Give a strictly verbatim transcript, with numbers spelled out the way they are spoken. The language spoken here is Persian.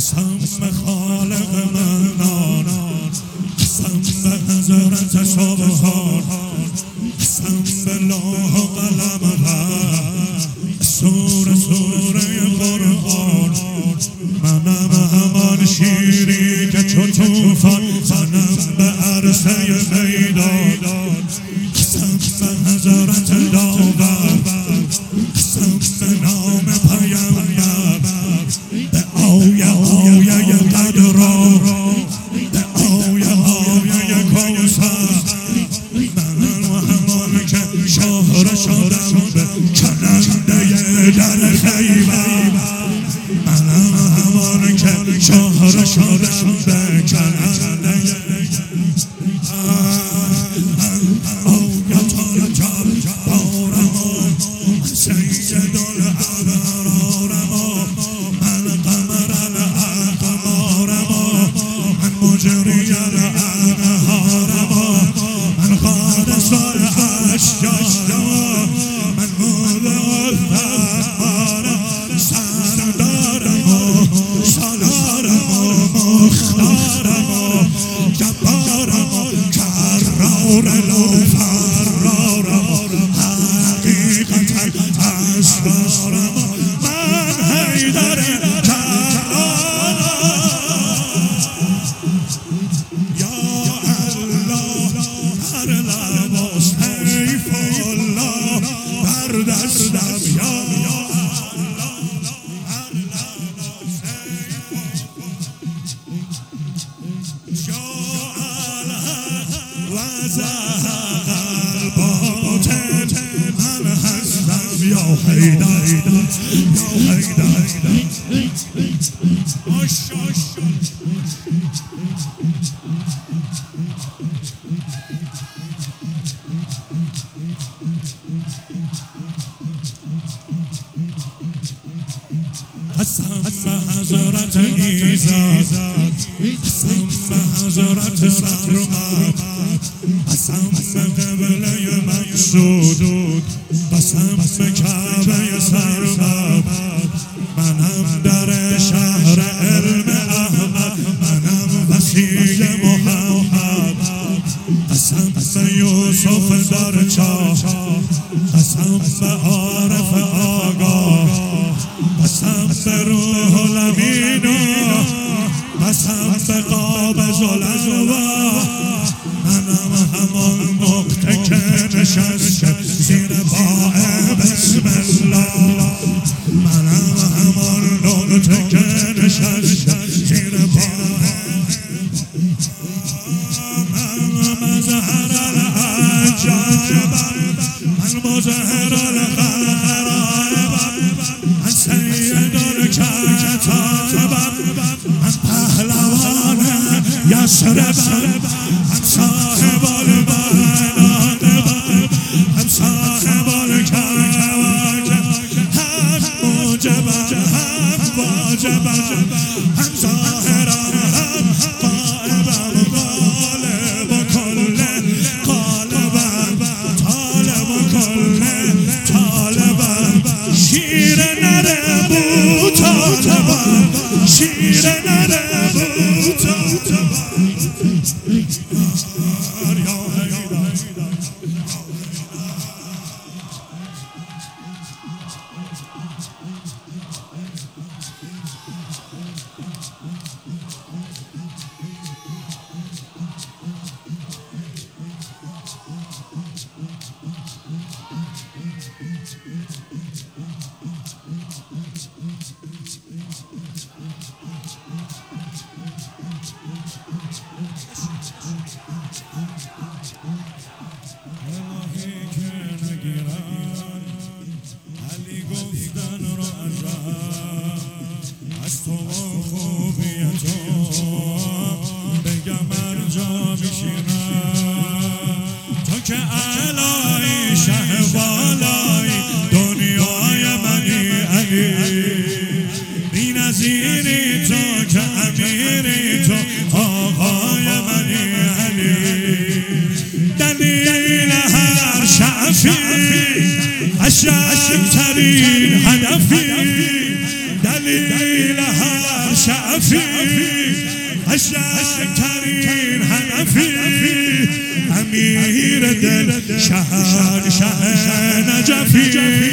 قسم به خالق منان، قسم به حضرت سبحان، قسم به لوح و قلم و سوره سوره قرآن. منم همان شیری که چو طوفان زنم به عرصه میدان. قسم به حضرت داور، قسم به نام پیامبر، به آیه آیه قدر، به آیه آیه کوثر. من همان که شهره شدم به کننده در خیبر. منم همان که شهره شدم به کننده آیتان جبارم، سید الابرار، من قمر الاقمار، من مجری الانهار، من خالص الاشجار، من مولى الثمار، سردارم سالارم مختارم جبارم کرار لو فرارم حقیقت اسرارم. من حیدر کرارم. یا الله هر لباس حیف الله بر دستم. یا من هستم یا حیدر، یا حیدر. قسم به حضرت ایزد، قسم به حضرت سرمد، قسم به قبله مقصود، قسم به کعبه سرمد. منم در شهر علم احمد، منم وسیع محمد. قسم به یوسف در چاه، قسم به عارف آگاه، قسم به روح الامین، قسم به قابض الارواح. منم همان نقطه که نشسته زیر پای بسم الله. منم همان نقطه که نشسته زیر پای. من مظهر العجایب، من مظهر الغرائب، من سید الکتائب، من پهلوان یثرب، من صاحب المناقب، من صاحب الکواکب. هم موجبم هم واجبم، هم ظاهرم هم غایبم، غالب و کل غالبم، طالب و کل طالبم. شیر نره بود طالبم، شیر نره بود طالبم. علی گفتن رو از تو و خوبی تو بگم ارجا میشینم. تو که علای شه بالای دنیای منی علی، بی نظیری تو که امیری تو آقای منی علی. دلیل هر شفی قشنگترین هدفی، دلیل هر شعفی قشنگترین هدفی امیر دل شهر شه نجفی